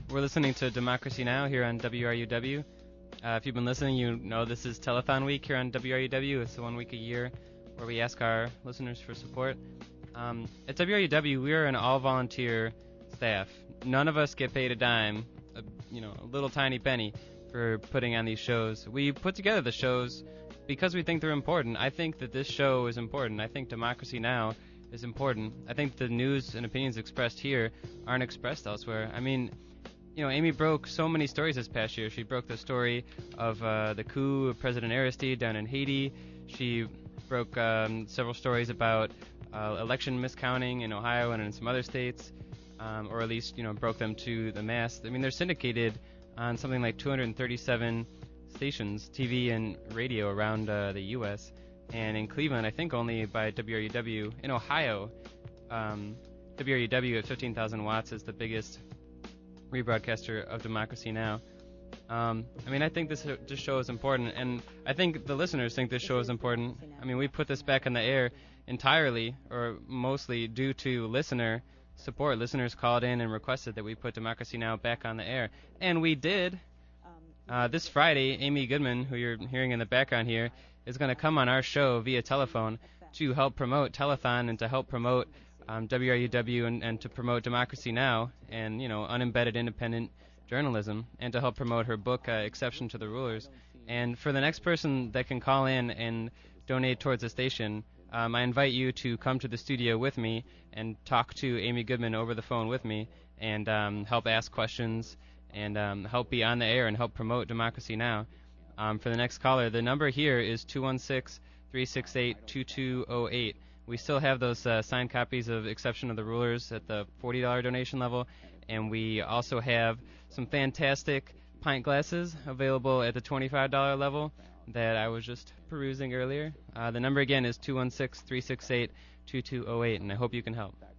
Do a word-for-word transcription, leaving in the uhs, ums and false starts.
we're listening to Democracy Now! Here on W R U W. Uh, if you've been listening, you know this is Telethon Week here on W R U W. It's the one week a year where we ask our listeners for support. Um, at W R U W, we are an all-volunteer staff. None of us get paid a dime, a, you know, a little tiny penny for putting on these shows. We put together the shows because we think they're important. I think that this show is important. I think Democracy Now! Is important. I think the news and opinions expressed here aren't expressed elsewhere. I mean, you know, Amy broke so many stories this past year. She broke the story of uh, the coup of President Aristide down in Haiti. She broke um, several stories about uh, election miscounting in Ohio and in some other states, um, or at least, you know, broke them to the mass. I mean, they're syndicated on something like two hundred thirty-seven stations, T V and radio around uh, the U S And in Cleveland, I think only by W R U W. In Ohio, um, W R U W at fifteen thousand watts is the biggest rebroadcaster of Democracy Now! Um, I mean, I think this, this show is important, and I think the listeners think this show is important. I mean, we put this back on the air entirely, or mostly, due to listener support. Listeners called in and requested that we put Democracy Now! Back on the air, and we did. Uh, this Friday, Amy Goodman, who you're hearing in the background here, is going to come on our show via telephone to help promote Telethon and to help promote um, W R U W and, and to promote Democracy Now! And, you know, unembedded independent journalism, and to help promote her book, uh, Exception to the Rulers. And for the next person that can call in and donate towards the station, um, I invite you to come to the studio with me and talk to Amy Goodman over the phone with me and um, help ask questions and um, help be on the air and help promote Democracy Now! Um, for the next caller, the number here is two one six, three six eight, two two zero eight. We still have those uh, signed copies of Exception of the Rulers at the forty dollars donation level, and we also have some fantastic pint glasses available at the twenty-five dollars level that I was just perusing earlier. Uh, the number again is two one six, three six eight, two two zero eight, and I hope you can help.